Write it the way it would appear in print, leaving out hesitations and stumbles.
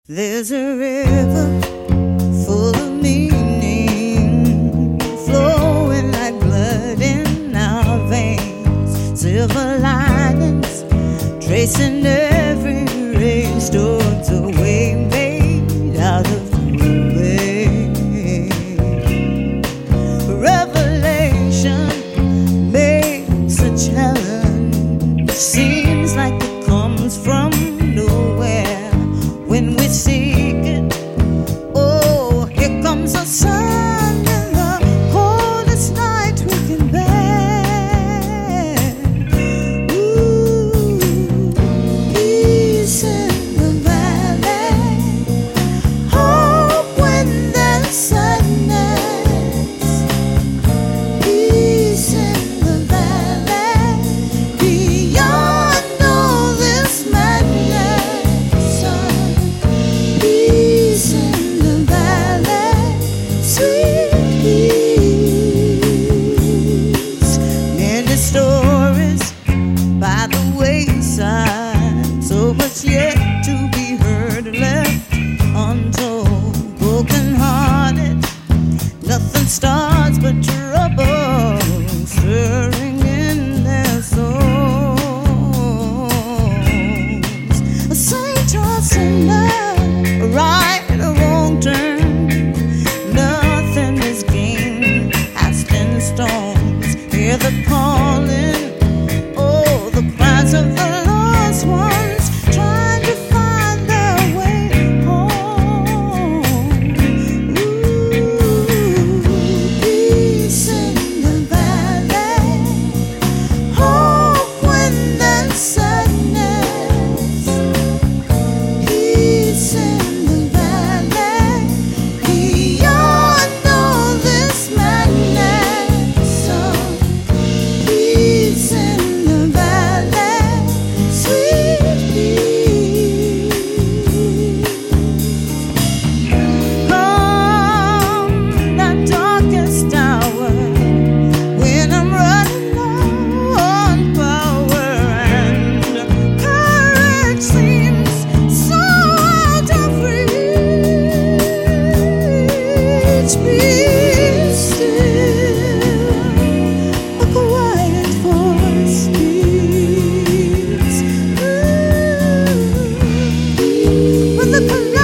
There's a river full of meaning, flowing like blood in our veins. Silver linings, tracing every race towards a way made out of rain. Revelation makes a challenge. Seems like it comes from nowhere. When we seek it, oh, here comes the sun in the coldest night we can bear. Ooh, peace in the valley, hope when there's sadness. Peace in the valley, beyond all this madness. Peace in the valley, sweet peace. Many stories by the wayside, so much yet to be heard, left untold. Broken-hearted, nothing starts but trouble stirring in their souls. A saint or sinner, a right or wrong turn, nothing is gained, casting stones. Hear the calling, oh, the cries of the lost ones, trying to find their way home. Ooh, peace in the valley, hope when there's sadness. Peace in the valley, beyond all this madness. Peace in the valley, sweet peace. Come that darkest hour, when I'm running low on power and courage seems so out of reach. Be still, a quiet voice speaks. When the